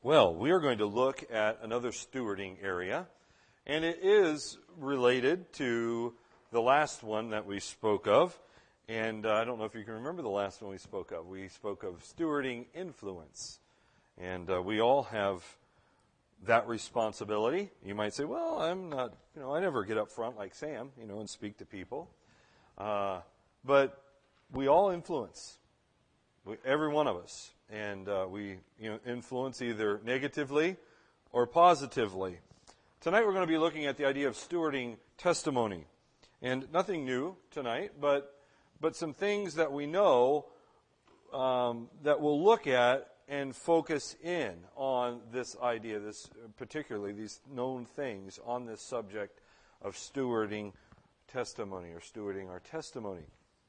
Well, we are going to look at another stewarding area, and it is related to the last one that we spoke of. And I don't know if you can remember the last one we spoke of. We spoke of stewarding influence. And we all have that responsibility. You might say, well, I'm not, I never get up front like Sam, and speak to people. But we all influence, every one of us. And we influence either negatively or positively. Tonight we're going to be looking at the idea of stewarding testimony. And nothing new tonight, but some things that we know that we'll look at and focus in on this idea, particularly these known things on this subject of stewarding testimony or stewarding our testimony.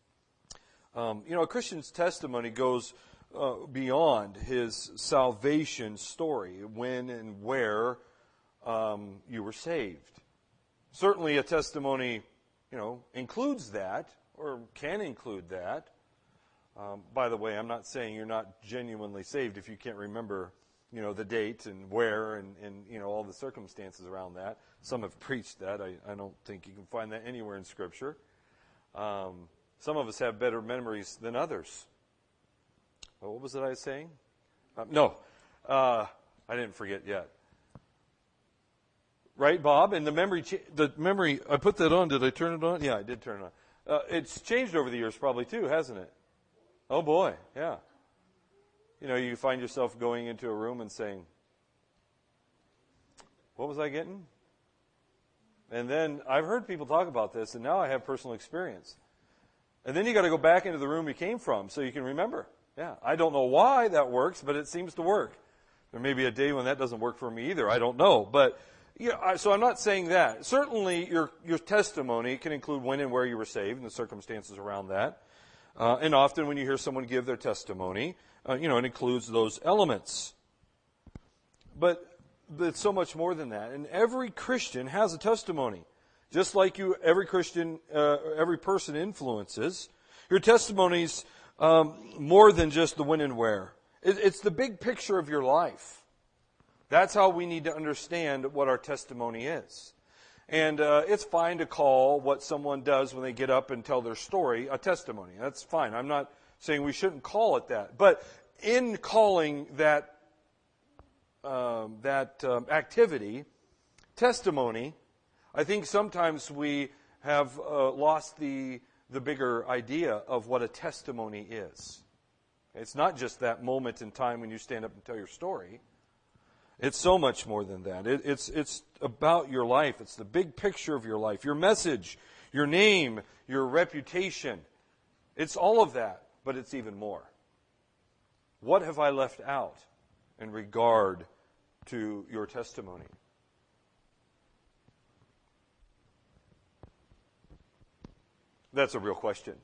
A Christian's testimony goes beyond his salvation story, when and where you were saved. Certainly a testimony, includes that, or can include that. By the way, I'm not saying you're not genuinely saved if you can't remember, the date and where and all the circumstances around that. Some have preached that. I don't think you can find that anywhere in Scripture. Some of us have better memories than others. What was it I was saying? I didn't forget yet. Right, Bob? And the memory, I put that on. Did I turn it on? Yeah, I did turn it on. It's changed over the years probably too, hasn't it? Oh boy, yeah. You find yourself going into a room and saying, what was I getting? And then I've heard people talk about this, and now I have personal experience. And then you got to go back into the room you came from so you can remember. Yeah, I don't know why that works, but it seems to work. There may be a day when that doesn't work for me either. I don't know. But so I'm not saying that. Certainly your testimony can include when and where you were saved and the circumstances around that. And often when you hear someone give their testimony, it includes those elements. But it's so much more than that. And every Christian has a testimony. Just like every Christian, every person influences. Your testimony's more than just the when and where. It's the big picture of your life. That's how we need to understand what our testimony is. And it's fine to call what someone does when they get up and tell their story a testimony. That's fine. I'm not saying we shouldn't call it that. But in calling that activity testimony, I think sometimes we have lost the bigger idea of what a testimony is. It's not just that moment in time when you stand up and tell your story. It's so much more than that. It's about your life. It's the big picture of your life. Your message, your name, your reputation. It's all of that, but it's even more. What have I left out in regard to your testimony? That's a real question.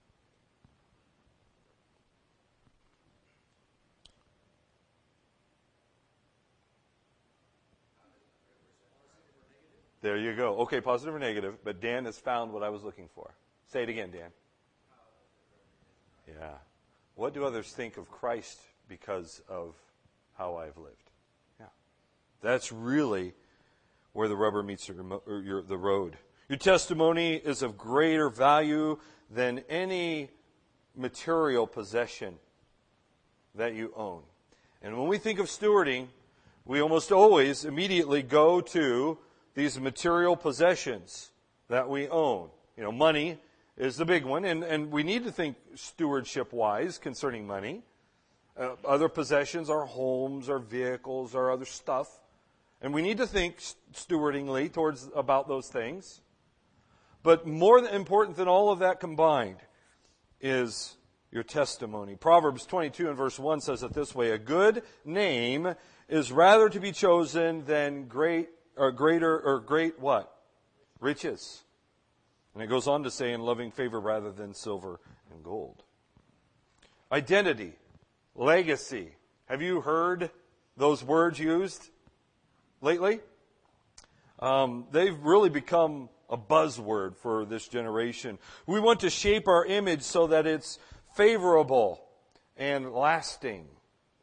There you go. Okay, positive or negative, but Dan has found what I was looking for. Say it again, Dan. Yeah. What do others think of Christ because of how I've lived? Yeah. That's really where the rubber meets the road. Your testimony is of greater value than any material possession that you own. And when we think of stewarding, we almost always immediately go to these material possessions that we own. Money is the big one, and we need to think stewardship-wise concerning money. Other possessions, our homes, our vehicles, our other stuff. And we need to think stewardingly about those things. But more important than all of that combined is your testimony. Proverbs 22 and verse 1 says it this way: a good name is rather to be chosen than great what? Riches. And it goes on to say, in loving favor rather than silver and gold. Identity, legacy. Have you heard those words used lately? They've really become a buzzword for this generation. We want to shape our image so that it's favorable and lasting.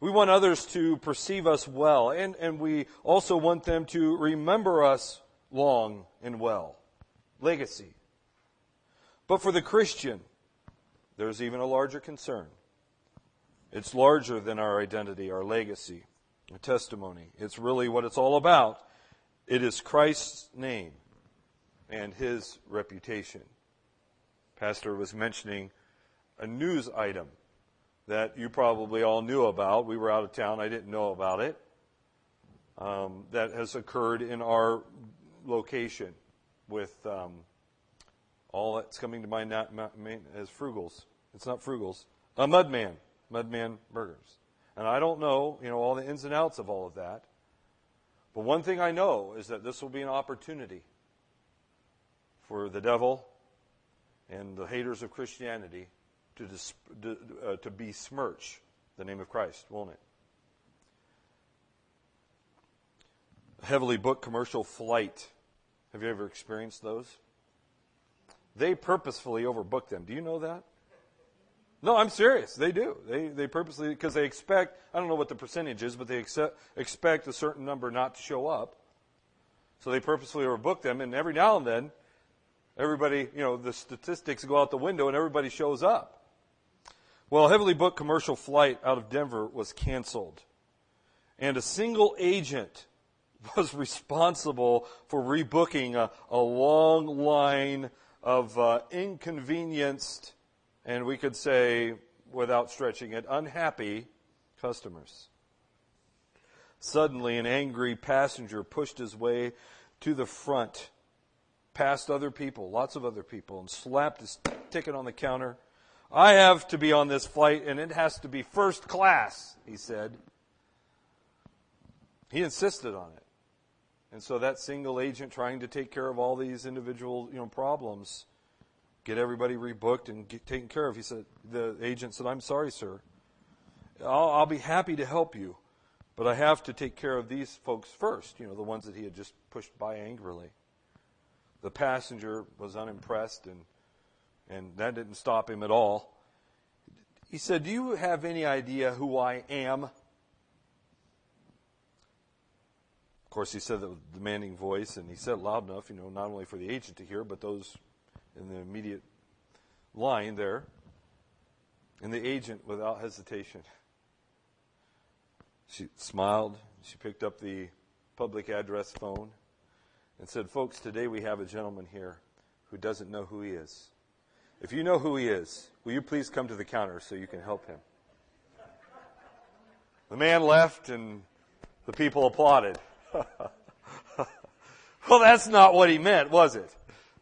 We want others to perceive us well, and we also want them to remember us long and well. Legacy. But for the Christian, there's even a larger concern. It's larger than our identity, our legacy, our testimony. It's really what it's all about. It is Christ's name and His reputation. Pastor was mentioning a news item that you probably all knew about. We were out of town. I didn't know about it. That has occurred in our location with all that's coming to mind as Frugals. It's not Frugals. Mudman Burgers. And I don't know, all the ins and outs of all of that. But one thing I know is that this will be an opportunity for the devil and the haters of Christianity to besmirch the name of Christ, won't it? A heavily booked commercial flight. Have you ever experienced those? They purposefully overbook them. Do you know that? No, I'm serious. They do. They purposely, because they expect, I don't know what the percentage is, but they expect a certain number not to show up. So they purposely overbook them, and every now and then, everybody, the statistics go out the window and everybody shows up. Well, a heavily booked commercial flight out of Denver was canceled. And a single agent was responsible for rebooking a long line of inconvenienced, and we could say, without stretching it, unhappy customers. Suddenly, an angry passenger pushed his way to the front, past other people, lots of other people, and slapped his ticket on the counter. "I have to be on this flight, and it has to be first class," he said. He insisted on it. And so that single agent trying to take care of all these individual problems, get everybody rebooked and get taken care of, the agent said, "I'm sorry, sir. I'll be happy to help you, but I have to take care of these folks first," the ones that he had just pushed by angrily. The passenger was unimpressed, and that didn't stop him at all. He said, "Do you have any idea who I am?" Of course, he said that with a demanding voice, and he said it loud enough, not only for the agent to hear, but those in the immediate line there. And the agent, without hesitation, she smiled. She picked up the public address phone and said, "Folks, today we have a gentleman here who doesn't know who he is. If you know who he is, will you please come to the counter so you can help him?" The man left, and the people applauded. Well, that's not what he meant, was it?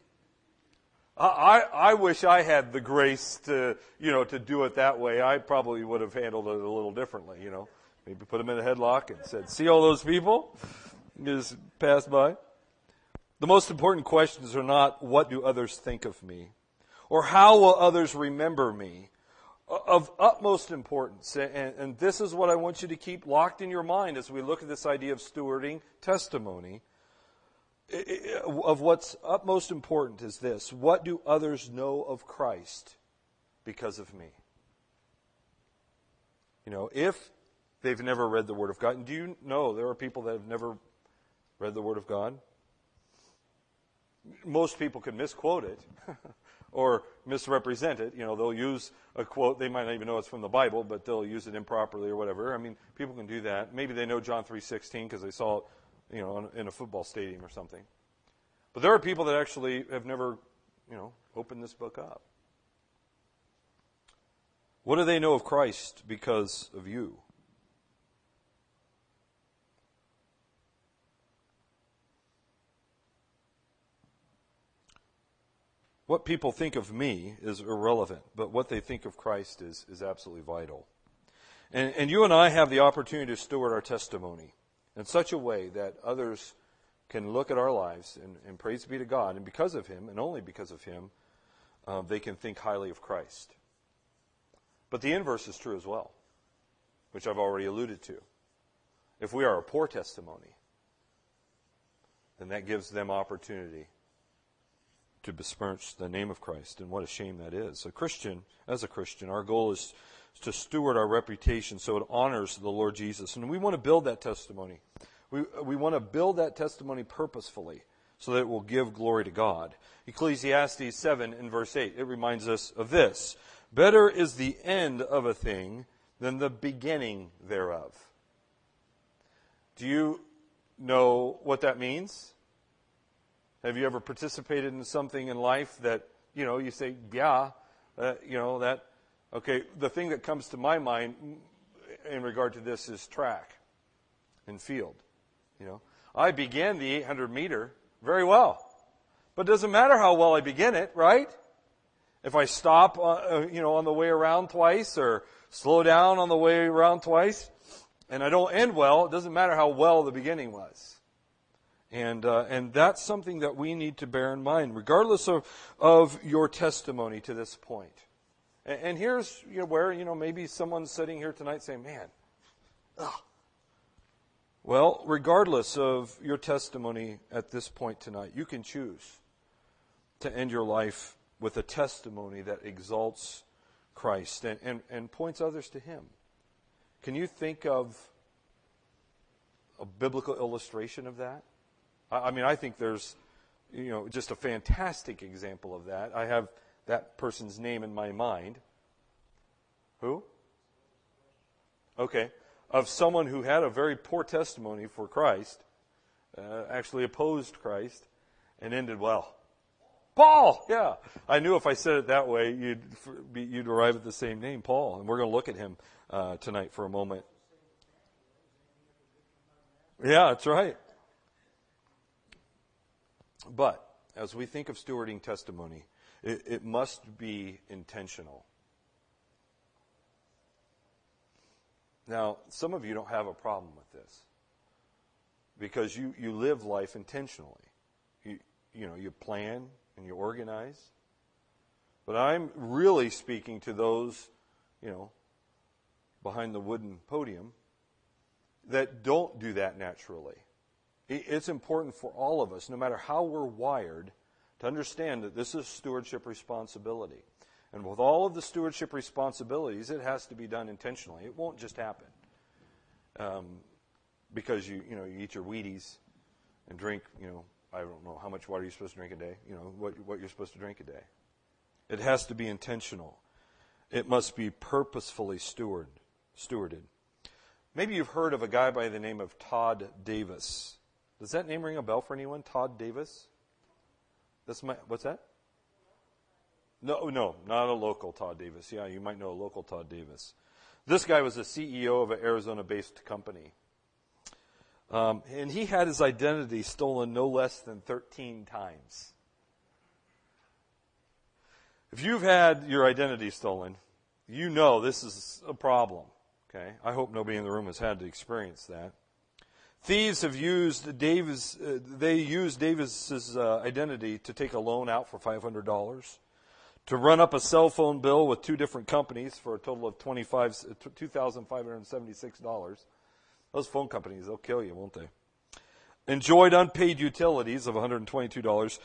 I wish I had the grace to do it that way. I probably would have handled it a little differently, Maybe put him in a headlock and said, "See all those people?" Just pass by. The most important questions are not, what do others think of me? Or how will others remember me? Of utmost importance, and this is what I want you to keep locked in your mind as we look at this idea of stewarding testimony, of what's utmost important is this: what do others know of Christ because of me? If they've never read the Word of God, and do you know there are people that have never read the Word of God? Most people can misquote it or misrepresent it. They'll use a quote. They might not even know it's from the Bible, but they'll use it improperly or whatever. I mean, people can do that. Maybe they know John 3:16 because they saw it, in a football stadium or something. But there are people that actually have never, opened this book up. What do they know of Christ because of you? What people think of me is irrelevant, but what they think of Christ is absolutely vital. And you and I have the opportunity to steward our testimony in such a way that others can look at our lives, and praise be to God, and because of Him, and only because of Him, they can think highly of Christ. But the inverse is true as well, which I've already alluded to. If we are a poor testimony, then that gives them opportunity to besmirch the name of Christ, and what a shame that is. As a Christian, our goal is to steward our reputation so it honors the Lord Jesus. And we want to build that testimony. We want to build that testimony purposefully so that it will give glory to God. Ecclesiastes 7 in verse 8, it reminds us of this. Better is the end of a thing than the beginning thereof. Do you know what that means? Have you ever participated in something in life that, you say, okay, the thing that comes to my mind in regard to this is track and field. I began the 800 meter very well, but it doesn't matter how well I begin it, right? If I stop, on the way around twice or slow down on the way around twice, and I don't end well, it doesn't matter how well the beginning was. And that's something that we need to bear in mind, regardless of your testimony to this point. And here's where, maybe someone's sitting here tonight saying, man, ugh. Well, regardless of your testimony at this point tonight, you can choose to end your life with a testimony that exalts Christ and points others to Him. Can you think of a biblical illustration of that? I think there's, just a fantastic example of that. I have that person's name in my mind. Who? Okay. Of someone who had a very poor testimony for Christ, actually opposed Christ, and ended well. Paul! Yeah. I knew if I said it that way, you'd arrive at the same name, Paul. And we're going to look at him tonight for a moment. Yeah, that's right. But as we think of stewarding testimony, it must be intentional. Now, some of you don't have a problem with this because you live life intentionally. You plan and you organize. But I'm really speaking to those, behind the wooden podium that don't do that naturally. It's important for all of us, no matter how we're wired, to understand that this is stewardship responsibility. And with all of the stewardship responsibilities, it has to be done intentionally. It won't just happen because you eat your Wheaties and drink, I don't know how much water you're supposed to drink a day, what you're supposed to drink a day. It has to be intentional. It must be purposefully stewarded. Maybe you've heard of a guy by the name of Todd Davis. Does that name ring a bell for anyone? Todd Davis? What's that? No, not a local Todd Davis. Yeah, you might know a local Todd Davis. This guy was the CEO of an Arizona-based company. And he had his identity stolen no less than 13 times. If you've had your identity stolen, you know this is a problem. Okay? I hope nobody in the room has had to experience that. Thieves have used Davis's identity to take a loan out for $500. To run up a cell phone bill with two different companies for a total of $2,576. Those phone companies, they'll kill you, won't they? Enjoyed unpaid utilities of $122.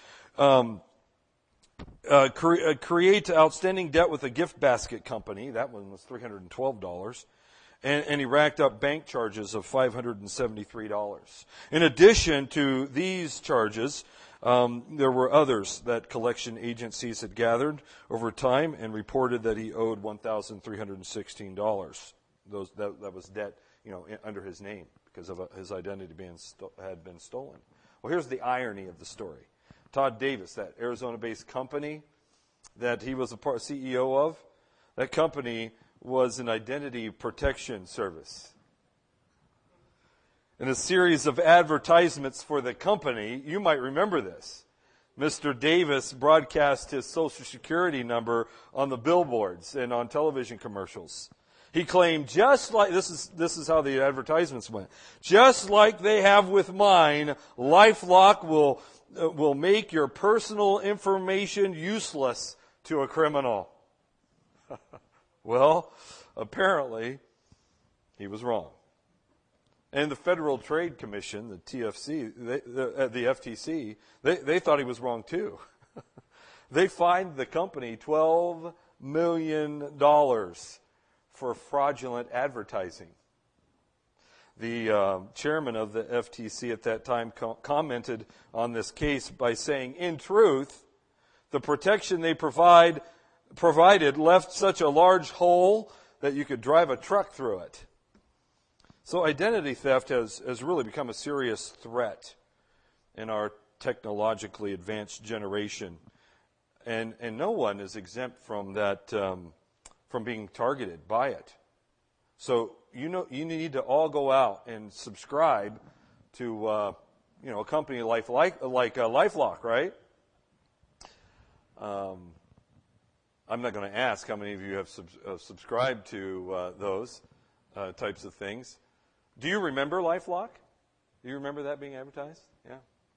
Create outstanding debt with a gift basket company. That one was $312. And he racked up bank charges of $573. In addition to these charges, there were others that collection agencies had gathered over time and reported that he owed $1,316. That was debt, under his name because of his identity had been stolen. Well, here's the irony of the story. Todd Davis, that Arizona-based company that he was a CEO of, that company was an identity protection service. In a series of advertisements for the company, you might remember this. Mr. Davis broadcast his Social Security number on the billboards and on television commercials. He claimed, just like, this is how the advertisements went, just like they have with mine, LifeLock will make your personal information useless to a criminal. Well, apparently, he was wrong. And the Federal Trade Commission, the TFC, the FTC, they thought he was wrong too. They fined the company $12 million for fraudulent advertising. The chairman of the FTC at that time commented on this case by saying, in truth, the protection they provided left such a large hole that you could drive a truck through it. So identity theft has really become a serious threat in our technologically advanced generation. And no one is exempt from that, from being targeted by it. So you need to all go out and subscribe to a company like LifeLock, right? I'm not going to ask how many of you have subscribed to those types of things. Do you remember LifeLock? Do you remember that being advertised? Yeah.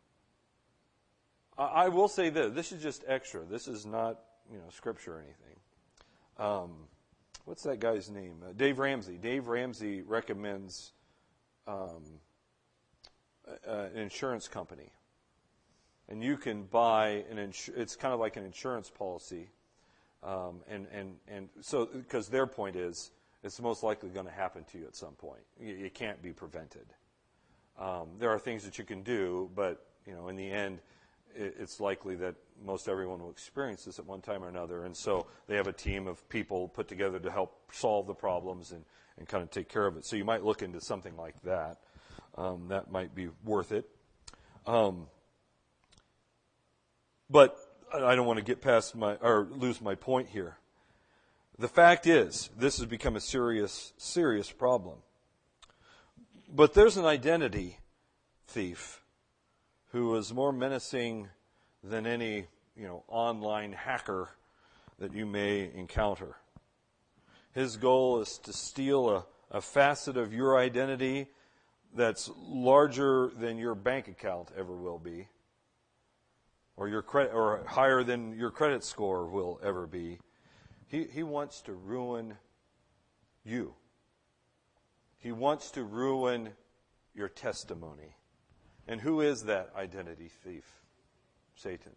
I will say this is just extra. This is not scripture or anything. What's that guy's name? Dave Ramsey. Dave Ramsey recommends an insurance company. And you can buy it's kind of like an insurance policy. And so, because their point is, it's most likely going to happen to you at some point. It can't be prevented. There are things that you can do, but, in the end, it's likely that most everyone will experience this at one time or another. And so they have a team of people put together to help solve the problems and kind of take care of it. So you might look into something like that. That might be worth it. But I don't want to get past lose my point here. The fact is, this has become a serious, serious problem. But there's an identity thief who is more menacing than any, online hacker that you may encounter. His goal is to steal a facet of your identity that's larger than your bank account ever will be, or your credit, or higher than your credit score will ever be. He wants to ruin you. He wants to ruin your testimony. And who is that identity thief? Satan.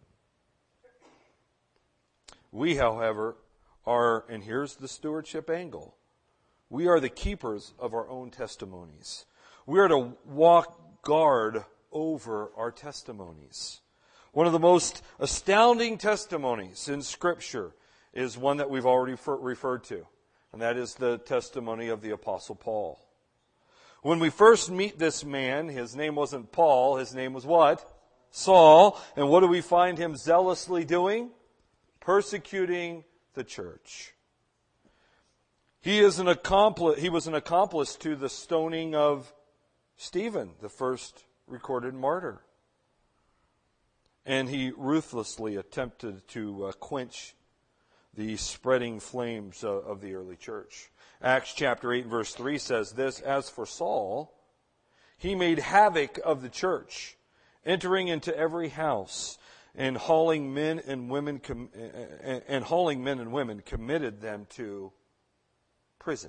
We, however, are, and here's the stewardship angle, we are the keepers of our own testimonies. We are to walk guard over our testimonies. One of the most astounding testimonies in Scripture is one that we've already referred to, and that is the testimony of the Apostle Paul. When we first meet this man, his name wasn't Paul, his name was what? Saul. And what do we find him zealously doing? Persecuting the church. He was an accomplice to the stoning of Stephen, the first recorded martyr. And he ruthlessly attempted to quench the spreading flames of the early church. Acts chapter 8 verse 3 says this, as for Saul, he made havoc of the church, entering into every house and hauling men and women committed them to prison.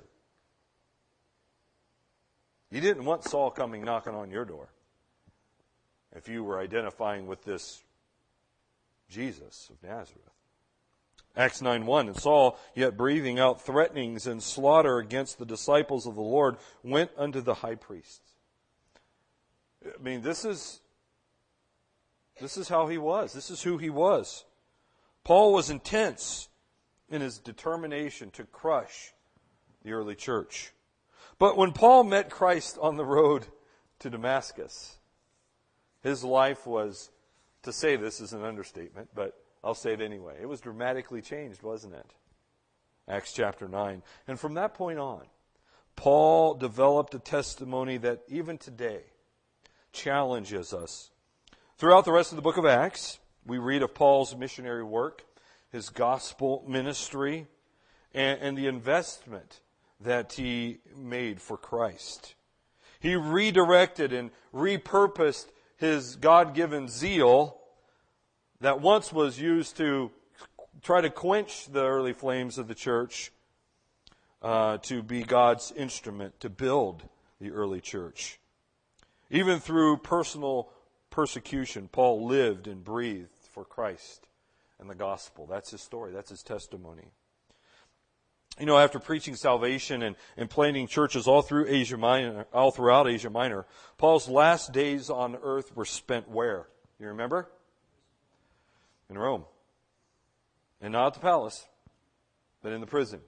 You didn't want Saul coming knocking on your door if you were identifying with this Jesus of Nazareth. Acts 9:1, and Saul, yet breathing out threatenings and slaughter against the disciples of the Lord, went unto the high priests. I mean, this is how he was. This is who he was. Paul was intense in his determination to crush the early church. But when Paul met Christ on the road to Damascus, his life was, to say this is an understatement, but I'll say it anyway. It was dramatically changed, wasn't it? Acts chapter 9. And from that point on, Paul developed a testimony that even today challenges us. Throughout the rest of the book of Acts, we read of Paul's missionary work, his gospel ministry, and the investment that he made for Christ. He redirected and repurposed his God-given zeal that once was used to try to quench the early flames of the church, to be God's instrument to build the early church. Even through personal persecution, Paul lived and breathed for Christ and the gospel. That's his story. That's his testimony. After preaching salvation and planting churches all throughout Asia Minor, Paul's last days on earth were spent where? You remember? In Rome. And not at the palace, but in the prison.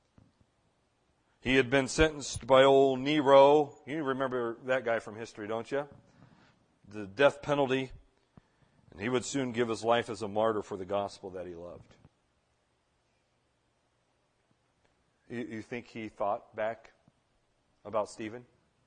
He had been sentenced by old Nero. You remember that guy from history, don't you? The death penalty. And he would soon give his life as a martyr for the gospel that he loved. You think he thought back about Stephen?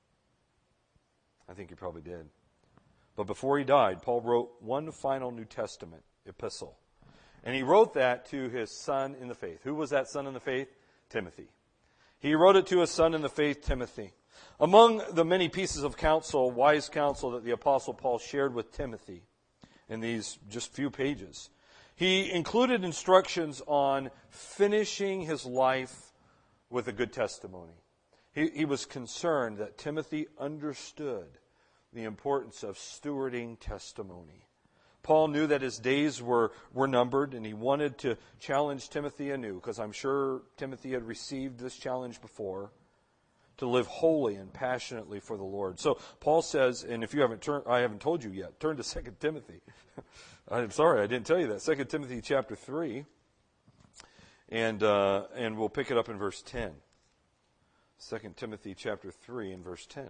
I think he probably did. But before he died, Paul wrote one final New Testament epistle. And he wrote that to his son in the faith. Who was that son in the faith? Timothy. He wrote it to his son in the faith, Timothy. Among the many pieces of counsel, wise counsel that the Apostle Paul shared with Timothy in these just few pages, he included instructions on finishing his life with a good testimony. He was concerned that Timothy understood the importance of stewarding testimony. Paul knew that his days were numbered, and he wanted to challenge Timothy anew, because I'm sure Timothy had received this challenge before, to live wholly and passionately for the Lord. So Paul says, and if you haven't I haven't told you yet, turn to 2 Timothy. I'm sorry, I didn't tell you that. 2 Timothy chapter 3. And we'll pick it up in verse 10. 2 Timothy chapter 3 and verse 10.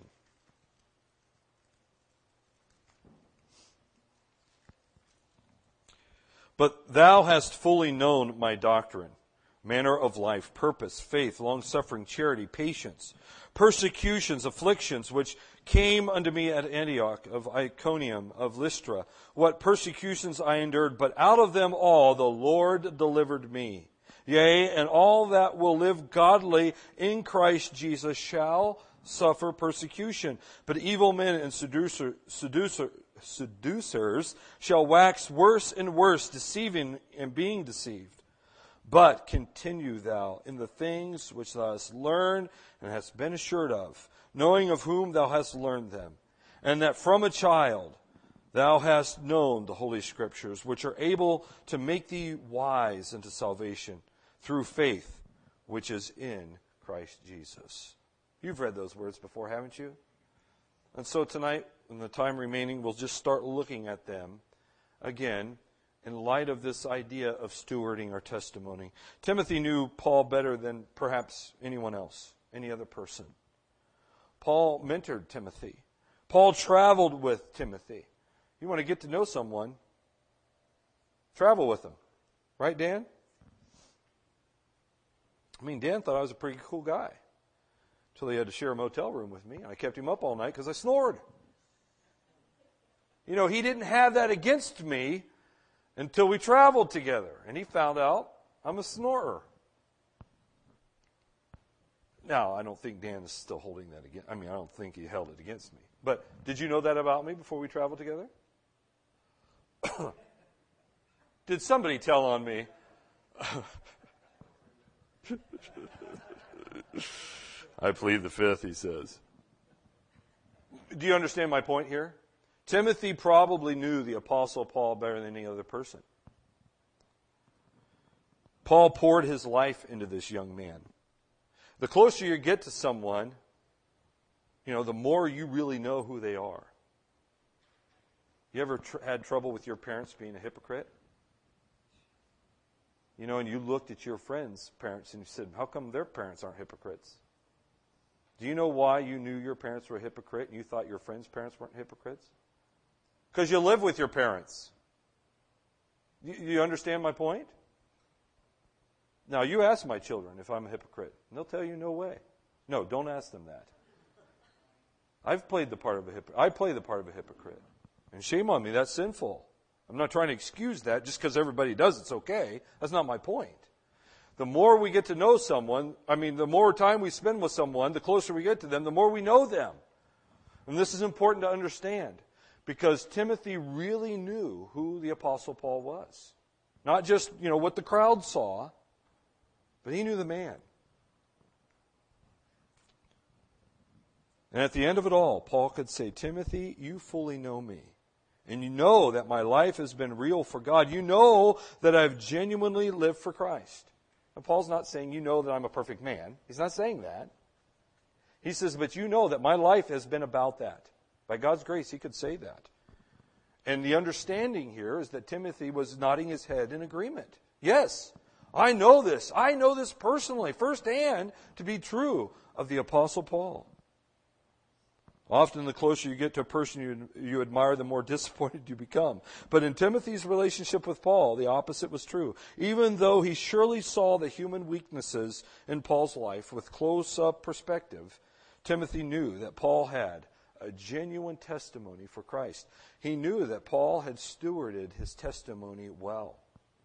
But thou hast fully known my doctrine, manner of life, purpose, faith, long-suffering, charity, patience, persecutions, afflictions, which came unto me at Antioch, of Iconium, of Lystra, what persecutions I endured, but out of them all the Lord delivered me. Yea, and all that will live godly in Christ Jesus shall suffer persecution. But evil men and seducers shall wax worse and worse, deceiving and being deceived. But continue thou in the things which thou hast learned and hast been assured of, knowing of whom thou hast learned them, and that from a child thou hast known the Holy Scriptures, which are able to make thee wise unto salvation through faith which is in Christ Jesus. You've read those words before, haven't you? And so tonight, in the time remaining, we'll just start looking at them again in light of this idea of stewarding our testimony. Timothy knew Paul better than perhaps anyone else, any other person. Paul mentored Timothy. Paul traveled with Timothy. You want to get to know someone, travel with them. Right, Dan? Dan thought I was a pretty cool guy until he had to share a motel room with me, and I kept him up all night because I snored. He didn't have that against me until we traveled together, and he found out I'm a snorer. Now, I don't think Dan is still holding that against. I don't think he held it against me. But did you know that about me before we traveled together? Did somebody tell on me? I plead the fifth, he says. Do you understand my point here? Timothy probably knew the Apostle Paul better than any other person. Paul poured his life into this young man. The closer you get to someone, the more you really know who they are. You ever had trouble with your parents being a hypocrite? And you looked at your friends' parents and you said, how come their parents aren't hypocrites? Do you know why you knew your parents were a hypocrite and you thought your friends' parents weren't hypocrites? Because you live with your parents. You understand my point? Now, you ask my children if I'm a hypocrite, and they'll tell you no way. No, don't ask them that. I play the part of a hypocrite. And shame on me, that's sinful. I'm not trying to excuse that. Just because everybody does it's okay. That's not my point. The more we get to know someone, the more time we spend with someone, the closer we get to them, the more we know them. And this is important to understand, because Timothy really knew who the Apostle Paul was. Not just, what the crowd saw, but he knew the man. And at the end of it all, Paul could say, Timothy, you fully know me. And you know that my life has been real for God. You know that I've genuinely lived for Christ. And Paul's not saying, you know that I'm a perfect man. He's not saying that. He says, but you know that my life has been about that. By God's grace, he could say that. And the understanding here is that Timothy was nodding his head in agreement. Yes, I know this. I know this personally, firsthand, to be true of the Apostle Paul. Often the closer you get to a person you admire, the more disappointed you become. But in Timothy's relationship with Paul, the opposite was true. Even though he surely saw the human weaknesses in Paul's life with close-up perspective, Timothy knew that Paul had a genuine testimony for Christ. He knew that Paul had stewarded his testimony well.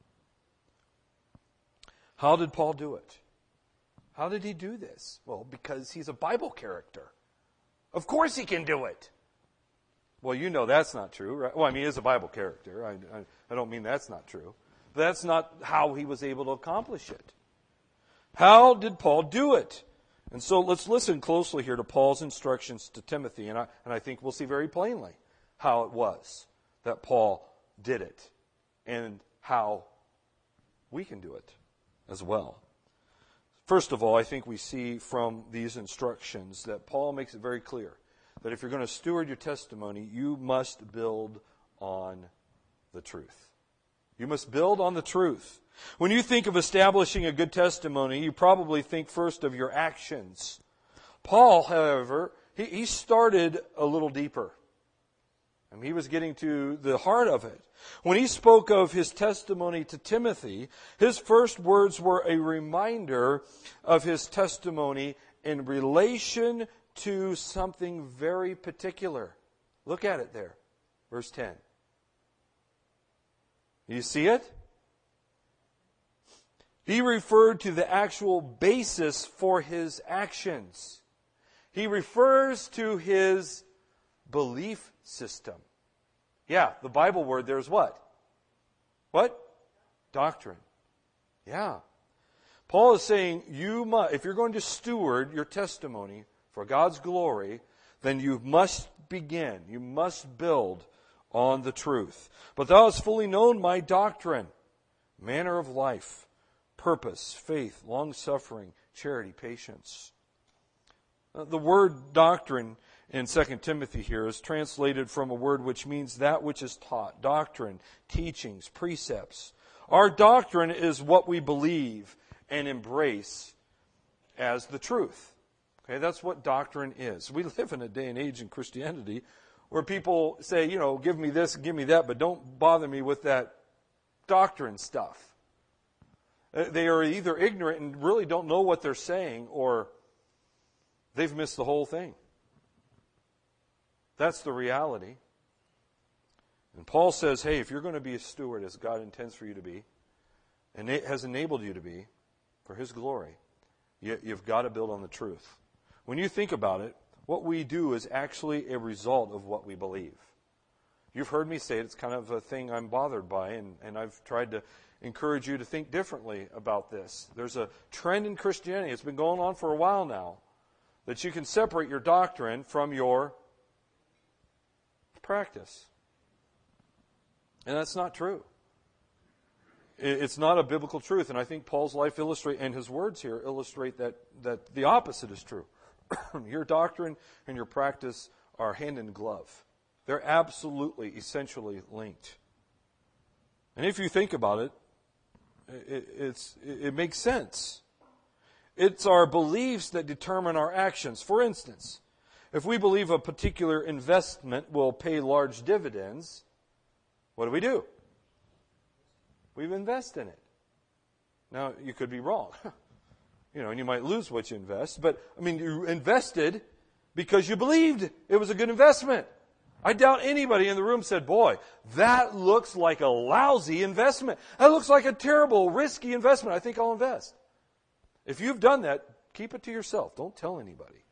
How did Paul do it? How did he do this? Well, because he's a Bible character. Of course he can do it. Well, you know that's not true, right? Well, I mean, he is a Bible character. I don't mean that's not true. But that's not how he was able to accomplish it. How did Paul do it? And so let's listen closely here to Paul's instructions to Timothy. And I think we'll see very plainly how it was that Paul did it and how we can do it as well. First of all, I think we see from these instructions that Paul makes it very clear that if you're going to steward your testimony, you must build on the truth. You must build on the truth. When you think of establishing a good testimony, you probably think first of your actions. Paul, however, he started a little deeper. I mean, he was getting to the heart of it. When he spoke of his testimony to Timothy, his first words were a reminder of his testimony in relation to something very particular. Look at it there. Verse 10. You see it? He referred to the actual basis for his actions. He refers to his belief system. Yeah, the Bible word there is what? What? Doctrine. Yeah. Paul is saying, if you're going to steward your testimony for God's glory, then you must begin, you must build on the truth. But thou hast fully known my doctrine, manner of life, purpose, faith, long-suffering, charity, patience. The word doctrine in 2 Timothy here is translated from a word which means that which is taught, doctrine, teachings, precepts. Our doctrine is what we believe and embrace as the truth. Okay, that's what doctrine is. We live in a day and age in Christianity where people say, give me this, give me that, but don't bother me with that doctrine stuff. They are either ignorant and really don't know what they're saying, or they've missed the whole thing. That's the reality. And Paul says, hey, if you're going to be a steward as God intends for you to be, and it has enabled you to be, for His glory, you've got to build on the truth. When you think about it, what we do is actually a result of what we believe. You've heard me say it, it's kind of a thing I'm bothered by, and I've tried to encourage you to think differently about this. There's a trend in Christianity, it's been going on for a while now, that you can separate your doctrine from your practice. And that's not true. It's not a biblical truth, and I think Paul's life and his words here illustrate that the opposite is true. Your doctrine and your practice are hand in glove. They're absolutely, essentially linked. And if you think about it, it makes sense. It's our beliefs that determine our actions. For instance, if we believe a particular investment will pay large dividends, what do? We invest in it. Now, you could be wrong. And you might lose what you invest. But, you invested because you believed it was a good investment. I doubt anybody in the room said, boy, that looks like a lousy investment. That looks like a terrible, risky investment. I think I'll invest. If you've done that, keep it to yourself. Don't tell anybody.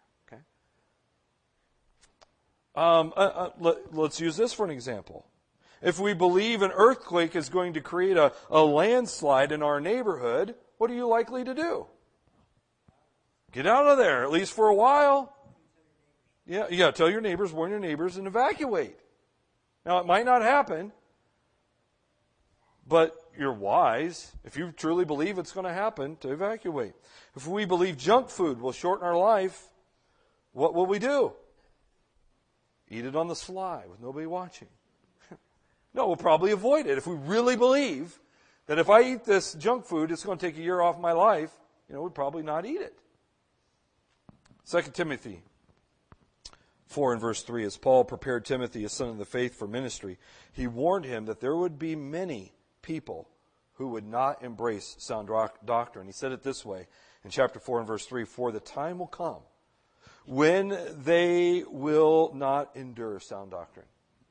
Okay? Let's use this for an example. If we believe an earthquake is going to create a landslide in our neighborhood, what are you likely to do? Get out of there, at least for a while. Yeah, tell your neighbors, warn your neighbors, and evacuate. Now, it might not happen, but you're wise, if you truly believe it's going to happen, to evacuate. If we believe junk food will shorten our life, what will we do? Eat it on the sly with nobody watching. No, we'll probably avoid it. If we really believe that if I eat this junk food, it's going to take a year off my life, we'd probably not eat it. 2 Timothy 4 and verse 3, as Paul prepared Timothy, a son of the faith, for ministry, he warned him that there would be many people who would not embrace sound doctrine. He said it this way in chapter 4 and verse 3, for the time will come when they will not endure sound doctrine,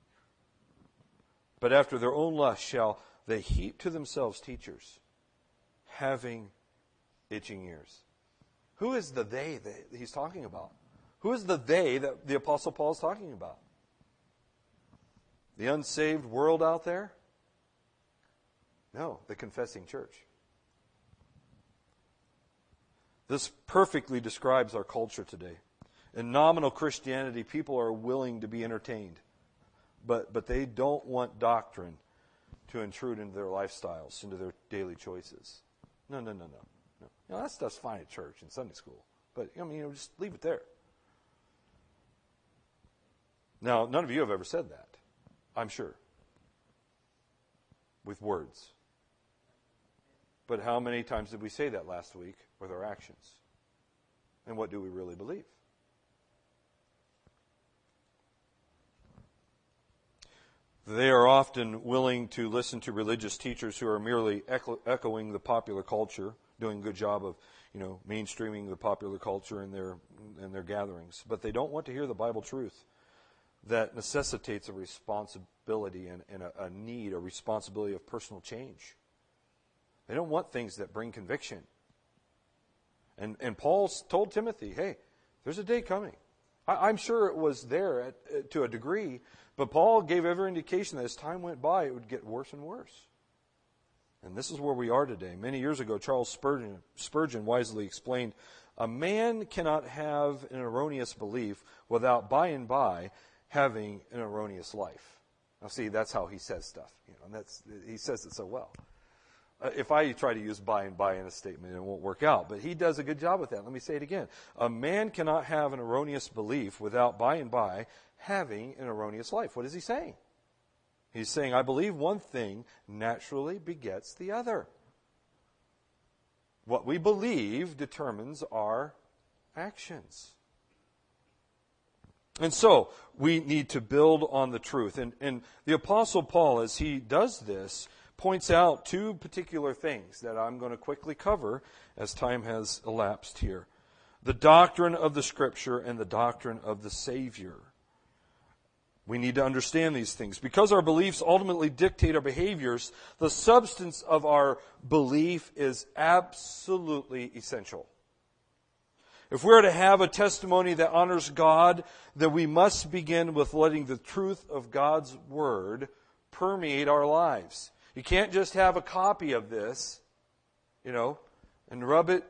but after their own lust shall they heap to themselves teachers, having itching ears. Who is the they that he's talking about? Who is the they that the Apostle Paul is talking about? The unsaved world out there? No, the confessing church. This perfectly describes our culture today. In nominal Christianity, people are willing to be entertained, but they don't want doctrine to intrude into their lifestyles, into their daily choices. No. That stuff's fine at church and Sunday school, but just leave it there. Now, none of you have ever said that, I'm sure, with words. But how many times did we say that last week with our actions? And what do we really believe? They are often willing to listen to religious teachers who are merely echoing the popular culture, doing a good job of, mainstreaming the popular culture in their gatherings. But they don't want to hear the Bible truth that necessitates a responsibility and a need, a responsibility of personal change. They don't want things that bring conviction. And Paul told Timothy, hey, there's a day coming. I'm sure it was there to a degree, but Paul gave every indication that as time went by, it would get worse and worse. And this is where we are today. Many years ago, Charles Spurgeon wisely explained, a man cannot have an erroneous belief without by and by having an erroneous life. Now see, that's how he says stuff. And he says it so well. If I try to use by and by in a statement, it won't work out. But he does a good job with that. Let me say it again. A man cannot have an erroneous belief without by and by having an erroneous life. What is he saying? He's saying, I believe one thing naturally begets the other. What we believe determines our actions. And so, we need to build on the truth. And the Apostle Paul, as he does this, points out two particular things that I'm going to quickly cover as time has elapsed here. The doctrine of the Scripture and the doctrine of the Savior. We need to understand these things. Because our beliefs ultimately dictate our behaviors, the substance of our belief is absolutely essential. If we're to have a testimony that honors God, then we must begin with letting the truth of God's Word permeate our lives. You can't just have a copy of this, and rub it,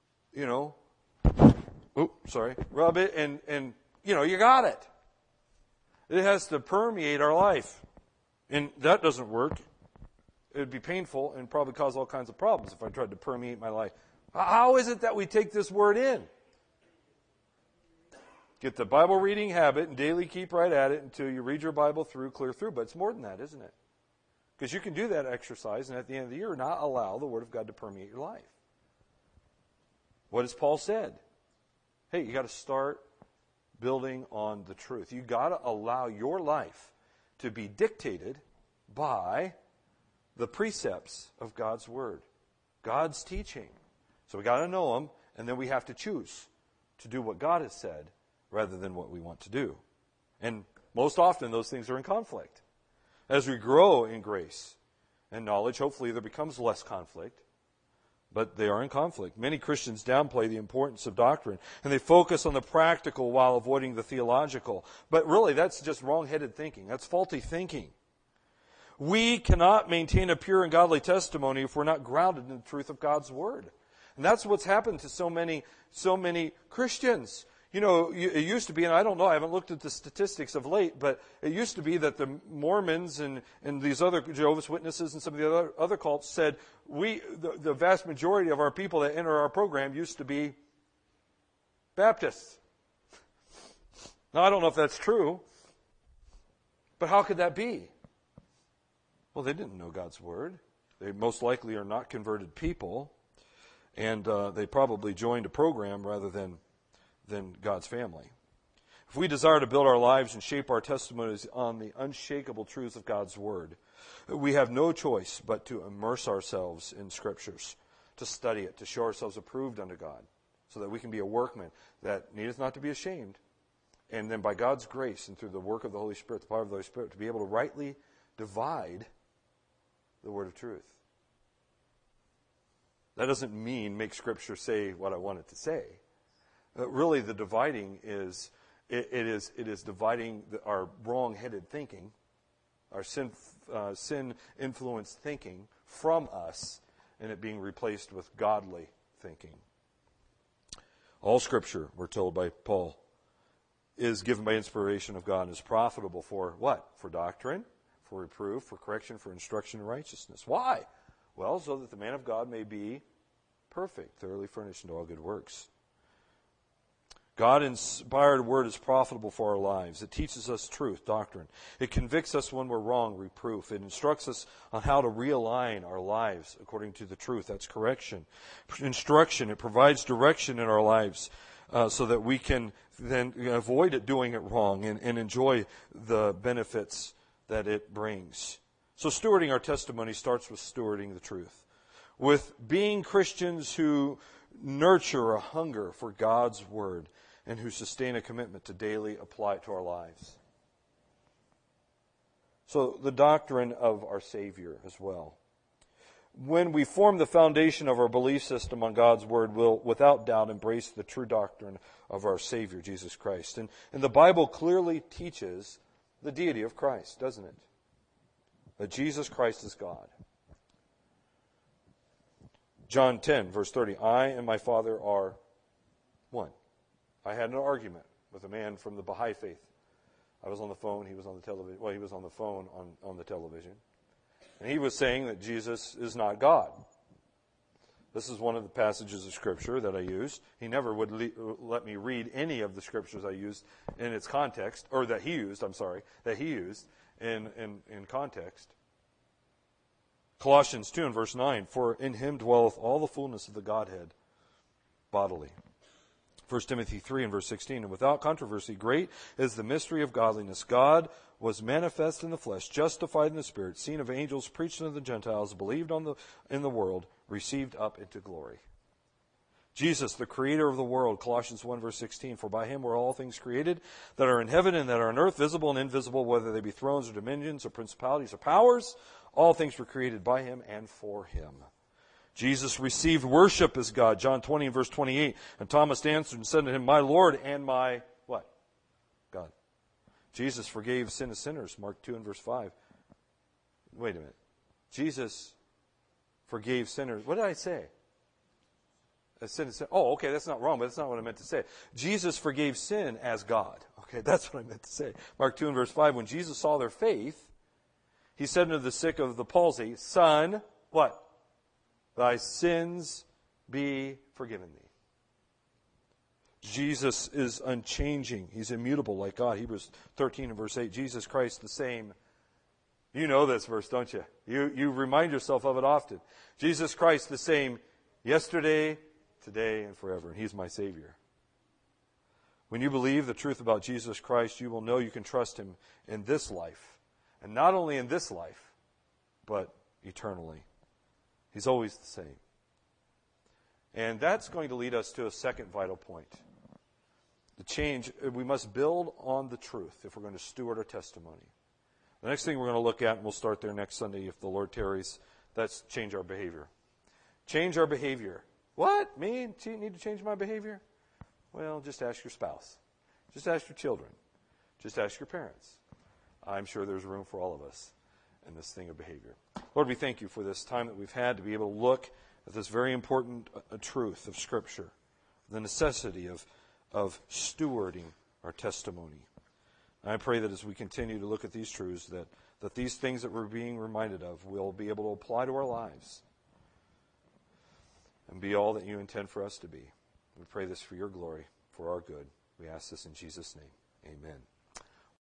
rub it and you got it. It has to permeate our life. And that doesn't work. It would be painful and probably cause all kinds of problems if I tried to permeate my life. How is it that we take this word in? Get the Bible reading habit and daily keep right at it until you read your Bible clear through. But it's more than that, isn't it? Because you can do that exercise and at the end of the year not allow the Word of God to permeate your life. What has Paul said? Hey, you got to start building on the truth. You got to allow your life to be dictated by the precepts of God's Word, God's teaching. So we got to know them, and then we have to choose to do what God has said rather than what we want to do. And most often those things are in conflict. As we grow in grace and knowledge, hopefully there becomes less conflict, but they are in conflict. Many Christians downplay the importance of doctrine, and they focus on the practical while avoiding the theological. But really, that's just wrong-headed thinking. That's faulty thinking. We cannot maintain a pure and godly testimony if we're not grounded in the truth of God's Word. And that's what's happened to so many Christians. It used to be, and I don't know, I haven't looked at the statistics of late, but it used to be that the Mormons and these other Jehovah's Witnesses and some of the other cults said, the vast majority of our people that enter our program used to be Baptists. Now, I don't know if that's true, but how could that be? Well, they didn't know God's Word. They most likely are not converted people, and they probably joined a program rather than God's family. If we desire to build our lives and shape our testimonies on the unshakable truths of God's Word, we have no choice but to immerse ourselves in Scriptures, to study it, to show ourselves approved unto God, so that we can be a workman that needeth not to be ashamed, and then by God's grace and through the work of the Holy Spirit, the power of the Holy Spirit, to be able to rightly divide the word of truth. That doesn't mean make Scripture say what I want it to say. Really, the dividing is it is dividing our wrong-headed thinking, our sin-influenced thinking from us, and it being replaced with godly thinking. All Scripture, we're told by Paul, is given by inspiration of God and is profitable for what? For doctrine, for reproof, for correction, for instruction in righteousness. Why? Well, so that the man of God may be perfect, thoroughly furnished into all good works. God-inspired word is profitable for our lives. It teaches us truth, doctrine. It convicts us when we're wrong, reproof. It instructs us on how to realign our lives according to the truth. That's correction. Instruction, it provides direction in our lives so that we can then avoid doing it wrong and enjoy the benefits that it brings. So stewarding our testimony starts with stewarding the truth. With being Christians who nurture a hunger for God's Word and who sustain a commitment to daily apply it to our lives. So the doctrine of our Savior as well. When we form the foundation of our belief system on God's Word, we'll without doubt embrace the true doctrine of our Savior, Jesus Christ. And the Bible clearly teaches the deity of Christ, doesn't it? That Jesus Christ is God. John 10, verse 30, I and my Father are one. I had an argument with a man from the Baha'i faith. I was on the phone, he was on the television. Well, he was on the phone on the television. And he was saying that Jesus is not God. This is one of the passages of Scripture that I used. He never would let me read any of the Scriptures I used in its context, or that he used in context. Colossians 2 and verse 9, for in him dwelleth all the fullness of the Godhead bodily. 1 Timothy 3 and verse 16, and without controversy, great is the mystery of godliness. God was manifest in the flesh, justified in the Spirit, seen of angels, preached unto the Gentiles, believed in the world, received up into glory. Jesus, the creator of the world, Colossians 1 verse 16, for by him were all things created that are in heaven and that are on earth, visible and invisible, whether they be thrones or dominions or principalities or powers. All things were created by him and for him. Jesus received worship as God, John 20 and verse 28. And Thomas answered and said to him, my Lord and my, what? God. Jesus forgave sin of sinners, Mark 2 and verse 5. Wait a minute. Jesus forgave sinners. What did I say? Sin. Oh, okay, that's not wrong, but that's not what I meant to say. Jesus forgave sin as God. Okay, that's what I meant to say. Mark 2 and verse 5, when Jesus saw their faith, he said unto the sick of the palsy, Son, what? Thy sins be forgiven thee. Jesus is unchanging. He's immutable like God. Hebrews 13 and verse 8, Jesus Christ the same. You know this verse, don't you? You remind yourself of it often. Jesus Christ the same yesterday, today, and forever. And he's my Savior. When you believe the truth about Jesus Christ, you will know you can trust him in this life. And not only in this life, but eternally. He's always the same. And that's going to lead us to a second vital point. The change, we must build on the truth if we're going to steward our testimony. The next thing we're going to look at, and we'll start there next Sunday if the Lord tarries, that's change our behavior. Change our behavior. What? Me? Need to change my behavior? Well, just ask your spouse. Just ask your children. Just ask your parents. I'm sure there's room for all of us in this thing of behavior. Lord, we thank you for this time that we've had to be able to look at this very important truth of Scripture, the necessity of of stewarding our testimony. And I pray that as we continue to look at these truths, that these things that we're being reminded of will be able to apply to our lives and be all that you intend for us to be. We pray this for your glory, for our good. We ask this in Jesus' name. Amen.